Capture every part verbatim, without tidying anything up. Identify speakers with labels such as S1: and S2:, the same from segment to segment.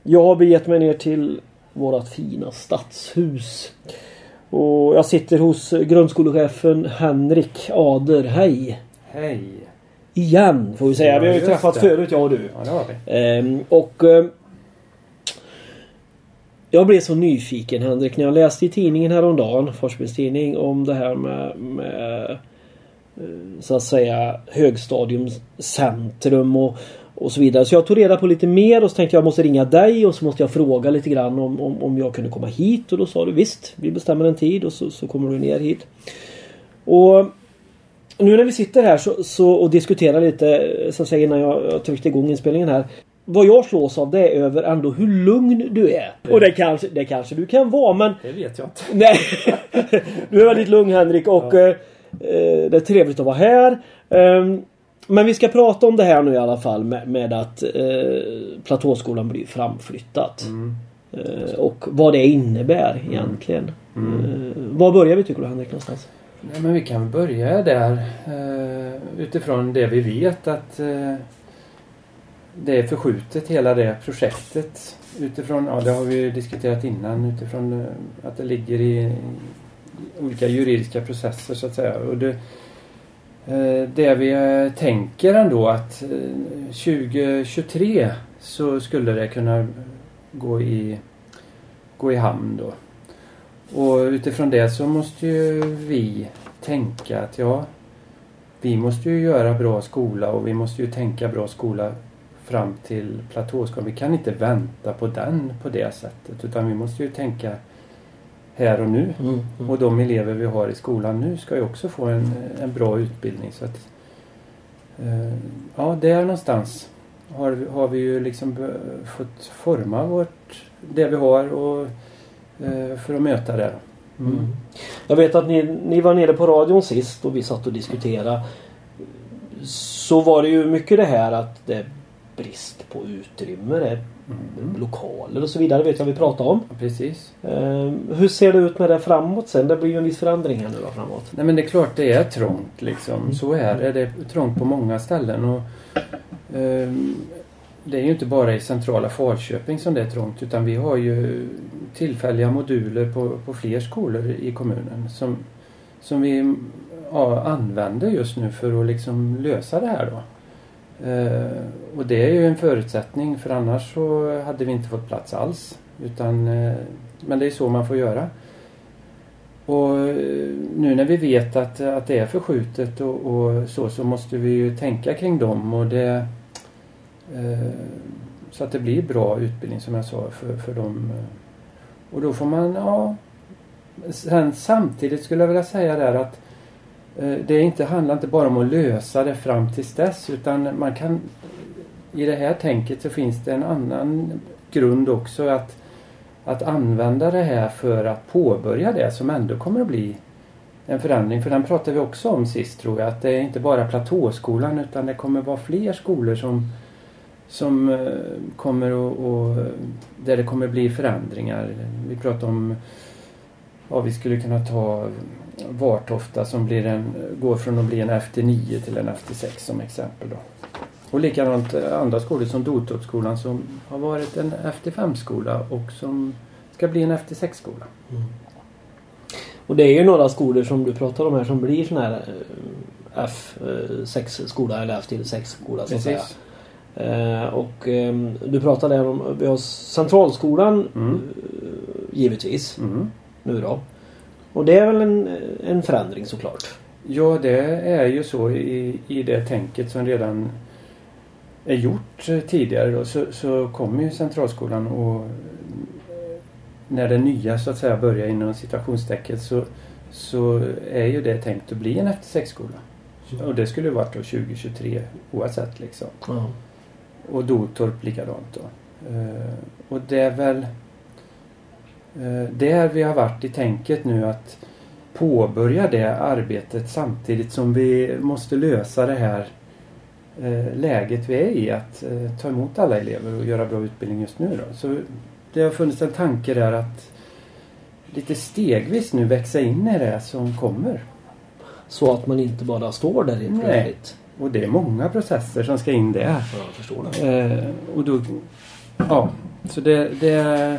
S1: Jag har begett mig ner till vårat fina stadshus. Och jag sitter hos grundskolechefen Henrik Ader. Hej!
S2: Hej!
S1: Igen får vi säga.
S2: Ja,
S1: vi har ju träffat
S2: det.
S1: förut, jag och du.
S2: Ja, det har vi.
S1: Ehm, och eh, jag blev så nyfiken, Henrik, när jag läste i tidningen häromdagen, Forsbys tidning, om det här med, med så att säga högstadiumcentrum och, och så vidare. Så jag tog reda på lite mer och så tänkte jag, jag måste ringa dig och så måste jag fråga lite grann om, om, om jag kunde komma hit. Och då sa du visst, vi bestämmer en tid och så, så kommer du ner hit. Och nu när vi sitter här så, så, och diskuterar lite, så att säga, innan jag, jag tryckte igång inspelningen här. Vad jag slås av det är över ändå hur lugn du är. Och det kanske, det kanske du kan vara, men...
S2: Det vet jag inte.
S1: Nej, du är väldigt lugn, Henrik, och ja. eh, det är trevligt att vara här. Um, men vi ska prata om det här nu i alla fall med, med att eh, Platåskolan blir framflyttat. Mm. Eh, och vad det innebär egentligen. Mm. Eh, var börjar vi, tycker du, Henrik, någonstans?
S2: Nej, men vi kan börja där eh, utifrån det vi vet att eh, det är förskjutet hela det projektet utifrån, ja det har vi diskuterat innan, utifrån eh, att det ligger i, i olika juridiska processer så att säga. Och det, eh, det vi eh, tänker ändå att eh, tjugo tjugotre så skulle det kunna gå i, gå i hamn då. Och utifrån det så måste ju vi tänka att ja, vi måste ju göra bra skola och vi måste ju tänka bra skola fram till Platåskolan. Vi kan inte vänta på den på det sättet, utan vi måste ju tänka här och nu. Mm, mm. Och de elever vi har i skolan nu ska ju också få en, en bra utbildning. Så att, eh, ja, där någonstans har, har vi ju liksom fått forma vårt, det vi har och för att möta det. Mm.
S1: Mm. Jag vet att ni, ni var nere på radion sist och vi satt och diskuterade. Så var det ju mycket det här att det är brist på utrymme, det är mm. lokaler och så vidare, vet jag vi pratar om.
S2: Precis.
S1: Eh, hur ser det ut med det framåt sen? Det blir ju en viss förändring här nu då framåt.
S2: Nej, men det är klart det är trångt liksom. Mm. Så är det. Det är trångt på många ställen och eh, det är ju inte bara i centrala Falköping som det är trångt, utan vi har ju tillfälliga moduler på, på fler skolor i kommunen som, som vi ja, använder just nu för att liksom lösa det här då. Eh, och det är ju en förutsättning, för annars så hade vi inte fått plats alls. Utan, eh, men det är så man får göra. Och nu när vi vet att, att det är förskjutet och, och så, så måste vi ju tänka kring dem och det... Så att det blir bra utbildning som jag sa för, för dem. Och då får man, ja... Sen samtidigt skulle jag vilja säga där att det inte handlar inte bara om att lösa det fram till dess, utan man kan... I det här tänket så finns det en annan grund också, att, att använda det här för att påbörja det som ändå kommer att bli en förändring. För den pratade vi också om sist, tror jag, att det är inte bara Platåskolan utan det kommer vara fler skolor som som eh, kommer och, och där det kommer bli förändringar. Vi pratar om, ja, vi skulle kunna ta Vartofta som blir en, går från att bli en F T nio till en F T sex som exempel då. Och likadant andra skolor som Dotorpsskolan som har varit en F T fem-skola och som ska bli en F T sex-skola. Mm.
S1: Och det är ju några skolor som du pratar om här som blir sån här F sex-skola eller F T sex-skola så att säga. Uh, och um, du pratade om vi har Centralskolan mm. uh, givetvis mm. nu då. Och det är väl en, en förändring såklart.
S2: Ja, det är ju så i, i det tänket som redan är gjort tidigare då, så, så kommer ju Centralskolan och när det nya så att säga börjar inom situationstecket så, så är ju det tänkt att bli en F T sex-skola. Mm. Och det skulle ju varit då tjugo tjugotre oavsett liksom. Mm. Och Dotorp likadant då. Uh, och det är väl uh, där vi har varit i tänket nu att påbörja det arbetet samtidigt som vi måste lösa det här uh, läget vi är i att uh, ta emot alla elever och göra bra utbildning just nu då. Så det har funnits en tanke där att lite stegvis nu växa in i det som kommer.
S1: Så att man inte bara står där i ett
S2: projekt. Och det är många processer som ska in där.
S1: Ja, jag förstår det.
S2: Eh, och då, ja, Så det, det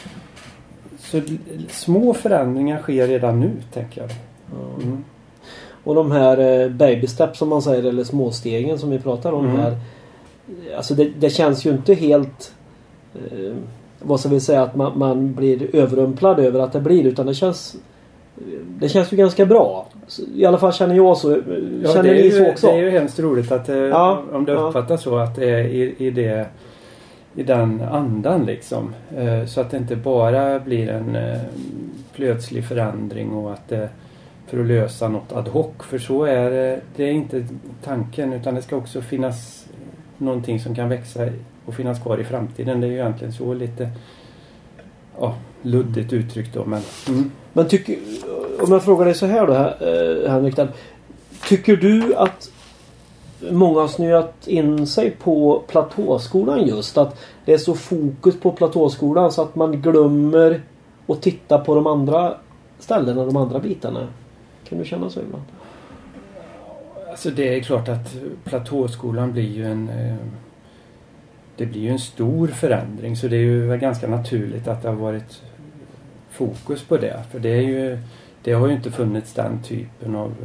S2: så små förändringar sker redan nu, tänker jag. Mm.
S1: Och de här baby steps som man säger, eller småstegen som vi pratar om mm. här. Alltså det, det känns ju inte helt eh, vad ska vi säga, att man, man blir överrumplad över att det blir, utan det känns det känns ju ganska bra. I alla fall känner jag så.
S2: Ja,
S1: känner
S2: ni
S1: så också?
S2: Det är ju hemskt roligt att det,
S1: ja,
S2: om det uppfattas ja. så att det är i, i, det, i den andan liksom. Eh, så att det inte bara blir en eh, plötslig förändring och att det för att lösa något ad hoc. För så är det, det är inte tanken, utan det ska också finnas någonting som kan växa och finnas kvar i framtiden. Det är ju egentligen så lite ja, luddigt uttryckt då. Men, mm.
S1: men tycker, om jag frågar dig så här då, Henrik, tycker du att många har snöat in sig på platåskolan just? Att det är så fokus på platåskolan så att man glömmer att titta på de andra ställena, de andra bitarna? Kan du känna så ibland?
S2: Alltså det är klart att platåskolan blir ju en det blir ju en stor förändring, så det är ju ganska naturligt att det har varit fokus på det, för det är ju det har ju inte funnits den typen av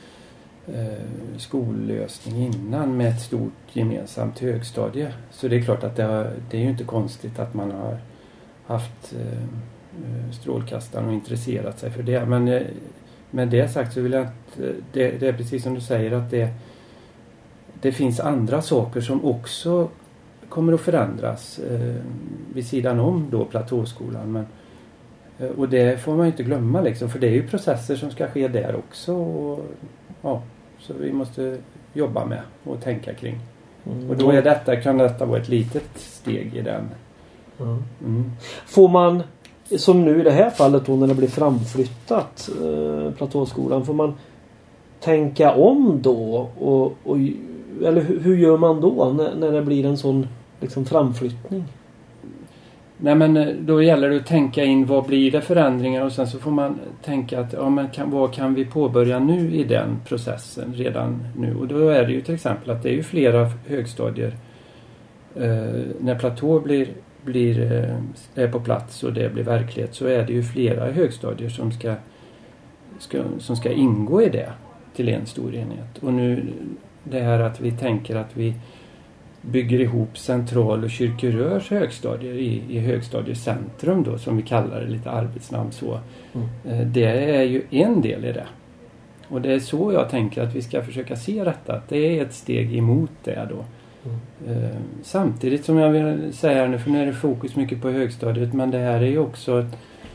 S2: eh, skollösning innan med ett stort gemensamt högstadie, så det är klart att det, har, det är ju inte konstigt att man har haft eh, strålkastaren och intresserat sig för det, men eh, med det sagt så vill jag inte, det, det är precis som du säger att det det finns andra saker som också kommer att förändras eh, vid sidan om då platåskolan, men eh, och det får man ju inte glömma liksom, för det är ju processer som ska ske där också och, ja, så vi måste jobba med och tänka kring. Mm. Och då är detta, kan detta vara ett litet steg i den.
S1: Mm. Mm. Får man, som nu i det här fallet då när det blir framflyttat eh, platåskolan, får man tänka om då och, och eller hur, hur gör man då när, när det blir en sån liksom framflyttning?
S2: Nej, men då gäller det att tänka in vad blir det förändringar, och sen så får man tänka att ja, men kan, vad kan vi påbörja nu i den processen redan nu, och då är det ju till exempel att det är ju flera högstadier eh, när platå blir, blir eh, är på plats och det blir verklighet, så är det ju flera högstadier som ska, ska, som ska ingå i det till en stor enhet. Och nu det här att vi tänker att vi bygger ihop Central- och Kyrkorörs högstadier i, i högstadiecentrum då, som vi kallar det, lite arbetsnamn så. Mm. Det är ju en del i det. Och det är så jag tänker att vi ska försöka se detta. Att det är ett steg emot det då. Mm. Samtidigt som jag vill säga nu, för nu är det fokus mycket på högstadiet, men det här är ju också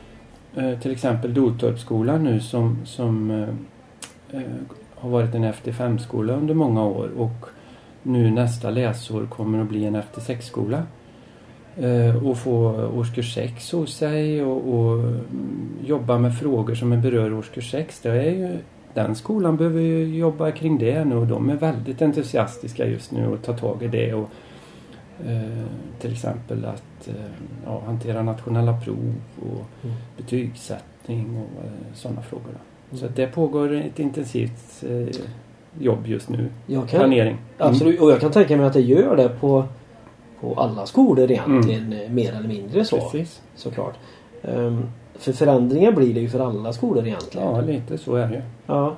S2: till exempel Dotorpsskolan nu som, som eh, har varit en F T fem-skola under många år, och nu nästa läsår kommer att bli en F T sex-skola eh, och få årskurs sex hos sig och, och jobba med frågor som berör årskurs sex. Det är ju, den skolan behöver ju jobba kring det nu, och de är väldigt entusiastiska just nu och tar tag i det, och eh, till exempel att eh, ja, hantera nationella prov och mm. betygssättning och eh, sådana frågor. Så att det pågår ett intensivt eh, jobb just nu. Jag kan, planering. Mm.
S1: Absolut, och jag kan tänka mig att det gör det på, på alla skolor egentligen, mm. mer eller mindre så.
S2: Precis.
S1: Såklart. Um, för förändringar blir det ju för alla skolor egentligen.
S2: Ja, lite så är det.
S1: Ja.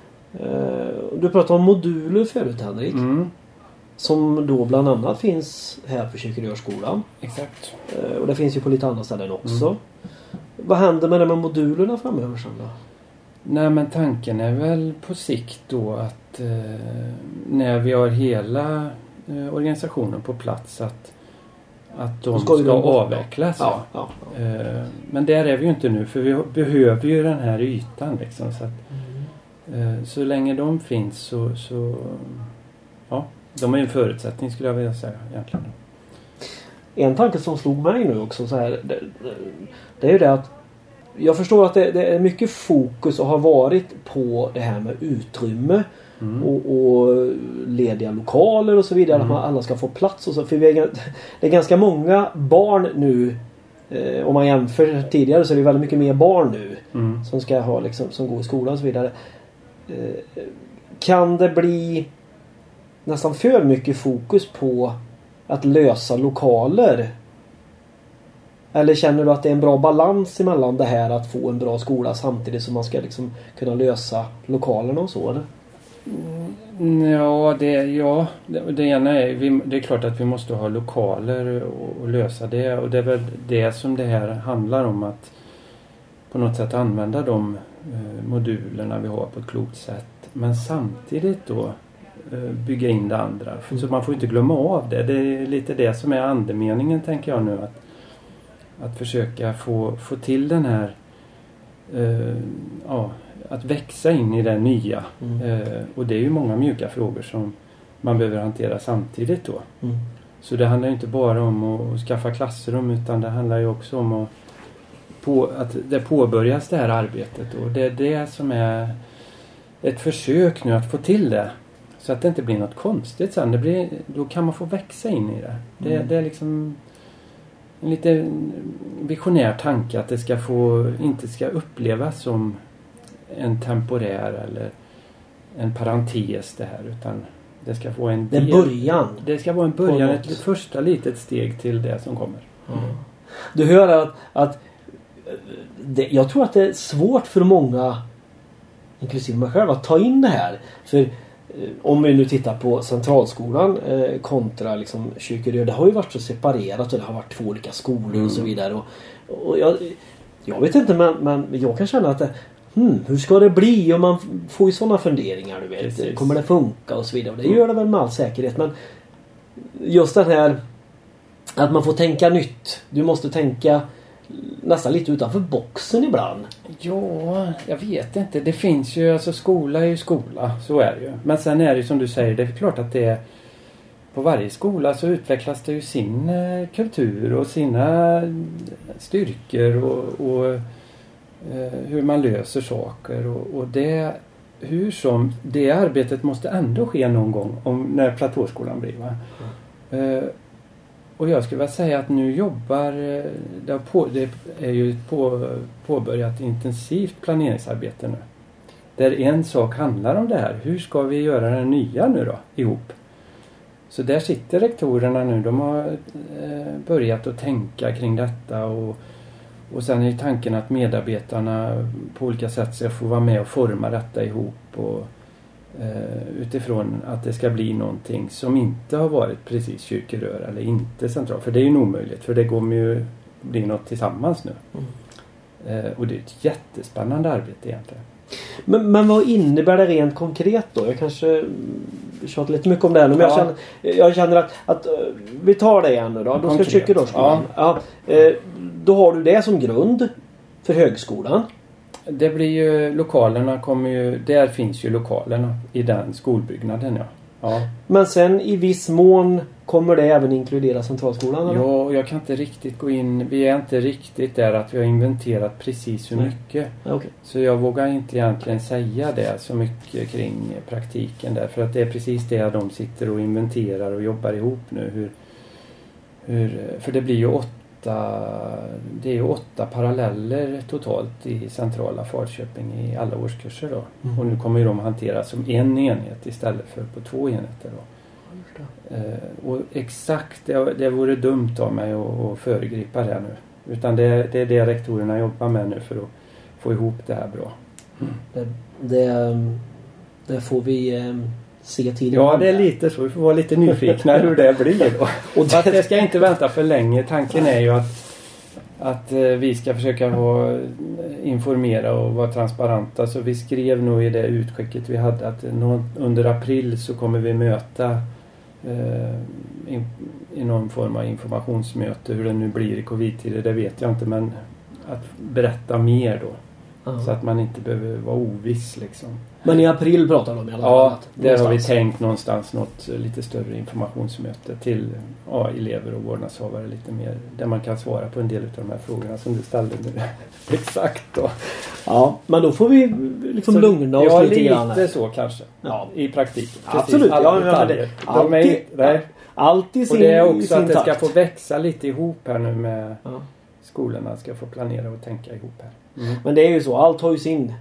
S1: Uh, du pratade om moduler förut, Henrik.
S2: Mm.
S1: Som då bland annat finns här på Kyrkorörsskolan.
S2: Exakt.
S1: Uh, och det finns ju på lite andra ställen också. Mm. Vad händer med de här modulerna framöver sen då?
S2: Nej, men tanken är väl på sikt då att eh, när vi har hela eh, organisationen på plats att, att de ska, ska avvecklas.
S1: Ja, ja, ja.
S2: Eh, men där är vi ju inte nu, för vi behöver ju den här ytan liksom, så att, mm. eh, så länge de finns så, så ja, de är en förutsättning skulle jag vilja säga egentligen.
S1: En tanke som slog mig nu också så här, det, det är ju det att jag förstår att det, det är mycket fokus och har varit på det här med utrymme mm. och, och lediga lokaler och så vidare. Mm. Att alla ska få plats och så. För vi är, det är ganska många barn nu. Eh, om man jämför tidigare så är det väldigt mycket mer barn nu. Mm. Som ska ha liksom, som går i skolan och så vidare. Eh, kan det bli nästan för mycket fokus på att lösa lokaler Eller känner du att det är en bra balans emellan det här att få en bra skola samtidigt som man ska liksom kunna lösa lokalerna och så, eller?
S2: Mm, ja, det, ja det, det ena är vi, det är klart att vi måste ha lokaler och, och lösa det. Och det är väl det som det här handlar om, att på något sätt använda de eh, modulerna vi har på ett klokt sätt. Men samtidigt då eh, bygga in det andra. Mm. Så man får inte glömma av det. Det är lite det som är andemeningen, tänker jag nu. Att, att försöka få, få till den här eh, ja, att växa in i det nya. Mm. Eh, och det är ju många mjuka frågor som man behöver hantera samtidigt då. Mm. Så det handlar inte bara om att skaffa klassrum, utan det handlar ju också om att, på, att det påbörjas det här arbetet. Och det är det som är ett försök nu att få till det. Så att det inte blir något konstigt sen. Det blir, då kan man få växa in i det. Det, mm. det är liksom en lite visionär tanke att det ska få, inte ska upplevas som en temporär eller en parentes det här, utan det ska få en
S1: del, början.
S2: Det ska vara en början, ett första litet steg till det som kommer.
S1: Mm. Du hör att, att det, jag tror att det är svårt för många, inklusive mig själv, att ta in det här. För eh, om vi nu tittar på centralskolan eh, kontra liksom Kyrkerö, det har ju varit så separerat och det har varit två olika skolor mm. och så vidare. Och, och jag, jag vet inte, men, men jag kan känna att det, Hmm, hur ska det bli? Och man får ju sådana funderingar, du vet. Precis. Kommer det funka och så vidare. Och det gör det väl med all säkerhet. Men just det här att man får tänka nytt. Du måste tänka nästan lite utanför boxen ibland.
S2: Ja, jag vet inte. Det finns ju, alltså skola är ju skola. Så är det ju. Men sen är det ju som du säger, det är klart att det är på varje skola så utvecklas det ju sin eh, kultur och sina styrkor och, och hur man löser saker och, och det hur som det arbetet måste ändå ske någon gång om när platåskolan blir, va? Mm. Uh, och jag skulle vilja säga att nu jobbar det, på, det är ju ett på, påbörjat intensivt planeringsarbete nu, där en sak handlar om det här, hur ska vi göra det nya nu då ihop? Så där sitter rektorerna nu, de har uh, börjat att tänka kring detta, och Och sen är tanken att medarbetarna på olika sätt ska få vara med och forma detta ihop, och eh, utifrån att det ska bli någonting som inte har varit precis kyrkorör eller inte centralt. För det är ju en omöjligt, för det kommer ju bli något tillsammans nu. Mm. Eh, och det är ett jättespännande arbete egentligen.
S1: Men, men vad innebär det rent konkret då? Jag kanske tjatar lite mycket om det här nu, men ja. jag, känner, jag känner att, att vi tar det igen nu då. Då ska kyrkorörsskolan. Ja. Ja, eh, då har du det som grund för högskolan.
S2: Det blir ju, lokalerna kommer ju, där finns ju lokalerna i den skolbyggnaden, ja. Ja.
S1: Men sen i viss mån kommer det även inkludera centralskolan, eller?
S2: Ja, jag kan inte riktigt gå in, vi är inte riktigt där att vi har inventerat precis hur mycket.
S1: Ja, okay.
S2: Så jag vågar inte egentligen säga det så mycket kring praktiken där, för att det är precis det de sitter och inventerar och jobbar ihop nu. Hur, hur, för det blir ju åtta det är ju åtta paralleller totalt i centrala Falköping i alla årskurser då. Mm. Och nu kommer ju de hanteras som en enhet istället för på två enheter då. Eh, och exakt, det, det vore dumt av mig att, att föregripa det nu. Utan det, det är det rektorerna jobbar med nu för att få ihop det här bra.
S1: Mm. Det, det, det får vi eh, se till.
S2: Ja, det är lite så. Vi får vara lite nyfikna hur det blir då. Och det... det ska inte vänta för länge. Tanken är ju att, att eh, vi ska försöka vara, informera och vara transparenta. Så vi skrev nog i det utskicket vi hade att nå, under april så kommer vi möta eh, in, i någon form av informationsmöte. Hur det nu blir i covid-tider, det vet jag inte. Men att berätta mer då. Uh-huh. Så att man inte behöver vara oviss liksom.
S1: Men i april pratar de i alla fall.
S2: Ja, där har vi tänkt någonstans något lite större informationsmöte till ja, elever och vårdnadshavare lite mer. Där man kan svara på en del av de här frågorna som du ställde nu. Exakt då.
S1: Ja, men då får vi liksom så, lugna oss
S2: ja,
S1: lite
S2: lite
S1: grann.
S2: Ja, lite så kanske. Ja. I praktiken.
S1: Absolut.
S2: Alla
S1: ja, ja, det,
S2: de är, nej.
S1: Alltid sin,
S2: och det är också att det
S1: takt.
S2: ska få växa lite ihop här nu med ja. Skolorna ska få planera och tänka ihop här.
S1: Mm. Men det är ju så, allt har ju sin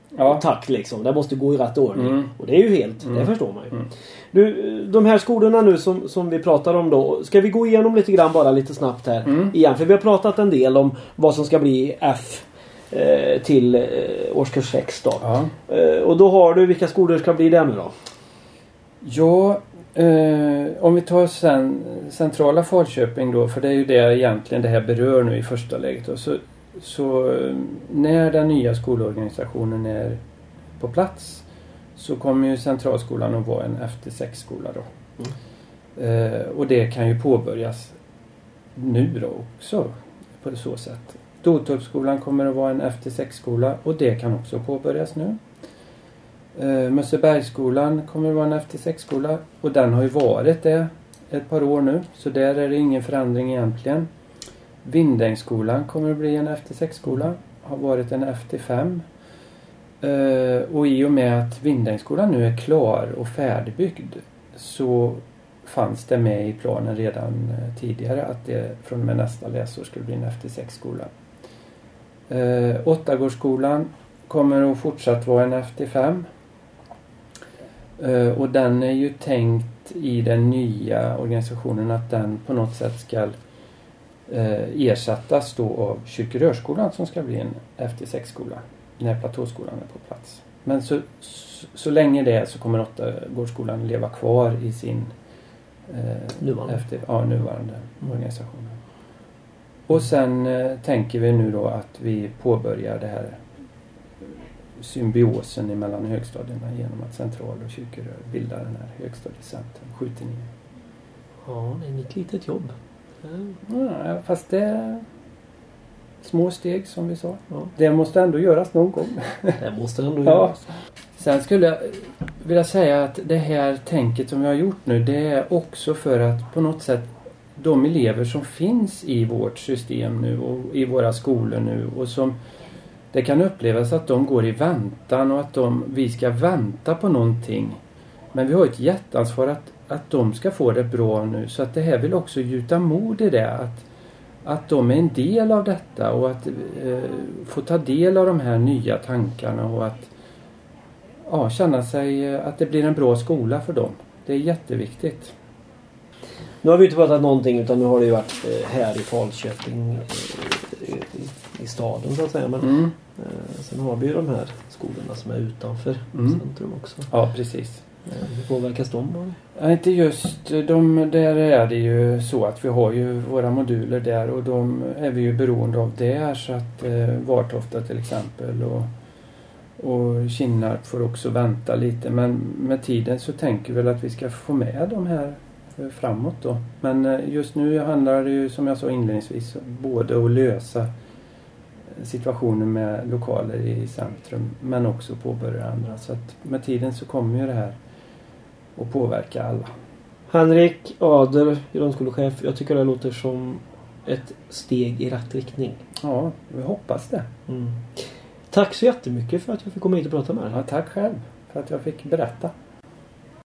S1: ja. takt liksom. Det måste gå i rätt ordning. Mm. Och det är ju helt, mm. det förstår man ju. Mm. Du, de här skolorna nu som, som vi pratar om då. Ska vi gå igenom lite grann bara lite snabbt här mm. igen? För vi har pratat en del om vad som ska bli F eh, till eh, årskurs sex då. Ja. Eh, och då har du, vilka skolor ska bli det nu då?
S2: Ja, eh, om vi tar sen, centrala Falköping då. För det är ju det egentligen det här berör nu i första läget. Och så, så när den nya skolorganisationen är på plats så kommer ju centralskolan att vara en F T sex-skola då. Mm. Eh, och det kan ju påbörjas nu då också på så sätt. Dotorpsskolan kommer att vara en F T sex-skola och det kan också påbörjas nu. Eh, Mössebergsskolan kommer att vara en F T sex-skola och den har ju varit det ett par år nu. Så där är det ingen förändring egentligen. Vindängsskolan kommer att bli en F T sex-skola. Har varit en F T fem. Uh, och i och med att Vindängsskolan nu är klar och färdigbyggd så fanns det med i planen redan uh, tidigare att det från och med nästa läsår skulle bli en F T sex-skola. Uh, Åttagårdsskolan kommer att fortsatt vara en F T fem. Uh, och den är ju tänkt i den nya organisationen att den på något sätt ska uh, ersättas då av Kyrkorörsskolan som ska bli en F T sex-skola. När platåskolan är på plats. Men så, så, så länge det är så kommer Åttagårdsskolan leva kvar i sin eh,
S1: nuvarande,
S2: efter, ja, nuvarande mm. organisation. Och sen eh, tänker vi nu då att vi påbörjar det här symbiosen mellan högstadierna genom att Central och Kyrkorör bildar den här högstadiecentrum sju till nio.
S1: Ja, det är ett litet jobb.
S2: Mm. Ja, fast det små steg som vi sa. Ja. Det måste ändå göras någon gång.
S1: Det måste ändå göras.
S2: Ja. Sen skulle jag vilja säga att det här tänket som jag har gjort nu, det är också för att på något sätt de elever som finns i vårt system nu och i våra skolor nu och som det kan upplevas att de går i väntan och att de, vi ska vänta på någonting. Men vi har ett jätteansvar att, att de ska få det bra nu, så att det här vill också gjuta mod i det, att Att de är en del av detta och att eh, få ta del av de här nya tankarna och att ja, känna sig att det blir en bra skola för dem. Det är jätteviktigt.
S1: Nu har vi inte pratat någonting utan nu har det ju varit här i Falköping i, i, i staden så att säga. Men mm. eh, sen har vi ju de här skolorna som är utanför mm. centrum också.
S2: Ja, precis.
S1: Hur påverkas de?
S2: Ja, inte just de, där är det ju så att vi har ju våra moduler där och de är vi ju beroende av där, så att eh, Vartofta till exempel och, och Kinnarp får också vänta lite, men med tiden så tänker vi väl att vi ska få med de här eh, framåt då. Men eh, just nu handlar det ju som jag sa inledningsvis både att lösa situationen med lokaler i centrum men också påbörja andra, så att med tiden så kommer ju det här och påverka alla.
S1: Henrik Ader, grundskolechef. Jag tycker det låter som ett steg i rätt riktning.
S2: Ja, vi hoppas det.
S1: Mm. Tack så jättemycket för att jag fick komma hit och prata med dig.
S2: Ja, tack själv för att jag fick berätta.